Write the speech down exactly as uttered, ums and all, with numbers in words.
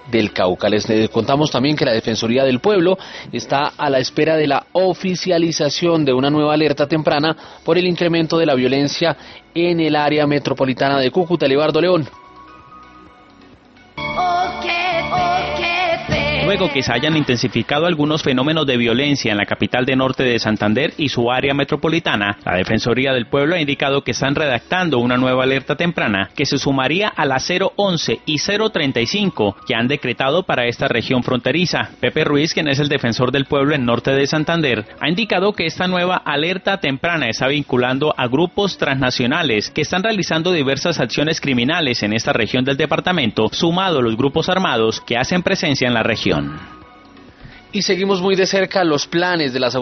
del Cauca. Les contamos también que la Defensoría del Pueblo está a la espera de la oficialización de una nueva alerta temprana por el incremento de la violencia en el área metropolitana de Cúcuta. Libardo León. Luego que se hayan intensificado algunos fenómenos de violencia en la capital de Norte de Santander y su área metropolitana, la Defensoría del Pueblo ha indicado que están redactando una nueva alerta temprana que se sumaría a la cero once y cero treinta y cinco que han decretado para esta región fronteriza. Pepe Ruiz, quien es el defensor del pueblo en Norte de Santander, ha indicado que esta nueva alerta temprana está vinculando a grupos transnacionales que están realizando diversas acciones criminales en esta región del departamento, sumado a los grupos armados que hacen presencia en la región. Y seguimos muy de cerca los planes de las